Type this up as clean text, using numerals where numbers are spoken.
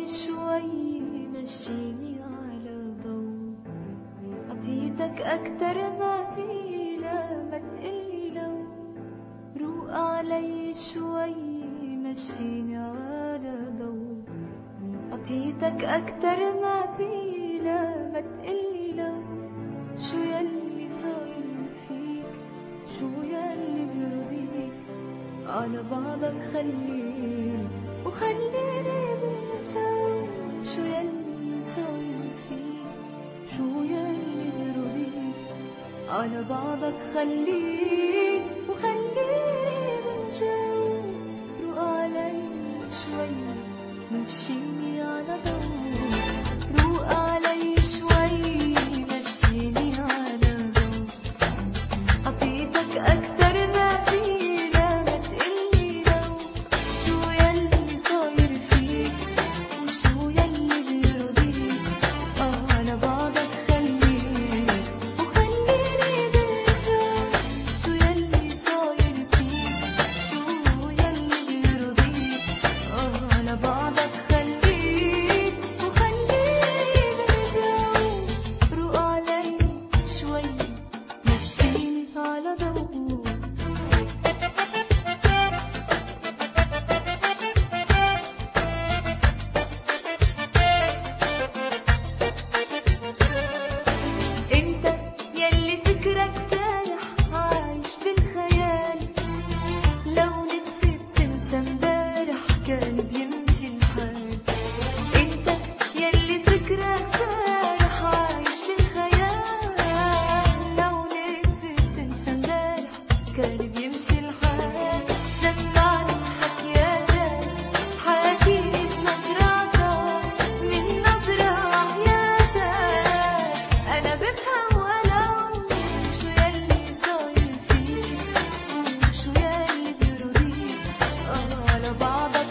علي شوي مشيني على ضوء، عطيتك أكتر ما في لما تقلي لو. روق علي شوي مشيني على ضوء، عطيتك أكتر ما في لما تقلي لو. شو يلي صاير فيك، شو يلي بيرضيك، على بعضك خليك وخليني بالجو. شو يلي صاير فيك، شو يلي بيرضيك، على بعضك خليك وخليني بالجو. روق علي شوي مشيني على ضوء، روق علي شوي مشيني على ضوء، عطيتك أكتر ما في لما تقلي لو. شو يلي صاير فيك، وشو يلي بيرضيك، على بعضك خليك وخليني بالجو. شو يلي صاير فيك، شو يلي بيرضيك، على بعضك خليك وخليني بالجو. روق علي شوي مشيني على ضوء. انت يلي فكرك سايح عايش بالخيال، لو نفسي بتنسى امبارح كان بيمشي الحال. انت يلي فكرك سايح عايش بالخيال، لو نفسي بتنسى امبارح كان بيمشي الحال. سمعني حكياتك، حكيت نظراتك من نظرة حياتك، أنا بفهم ولو. شو يلي صاير فيك، وشو يلي بيرضيك، على بعضك